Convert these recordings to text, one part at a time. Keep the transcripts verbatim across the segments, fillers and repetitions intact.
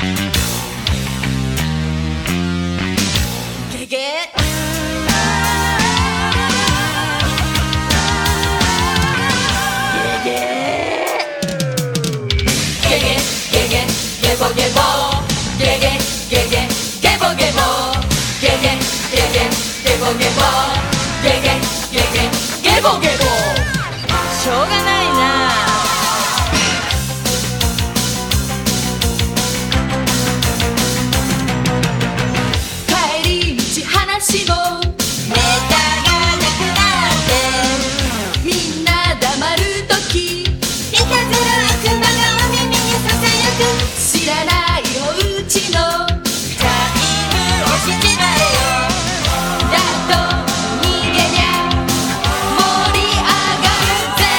ゲゲゲボゲボゲゲゲゲゲボゲボゲゲゲゲゲボゲボゲゲゲゲゲボゲボ。しょうがないな。帰り道話もネタがなくなってみんな黙るときいたずら悪魔がお耳にささやく知らないおうちのタイムを信じないよ。だと逃げりゃ盛り上がるぜ。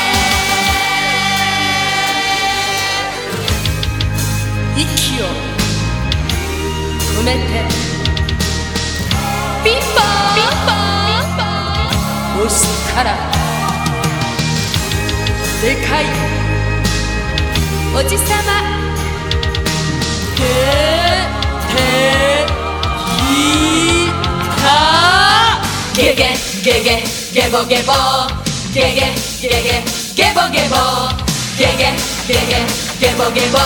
息を止めてピンポンピンポン押したらでかいおじさま出てきた。ゲゲゲゲゲボゲボゲゲゲゲゲボゲボゲゲゲゲゲボゲボ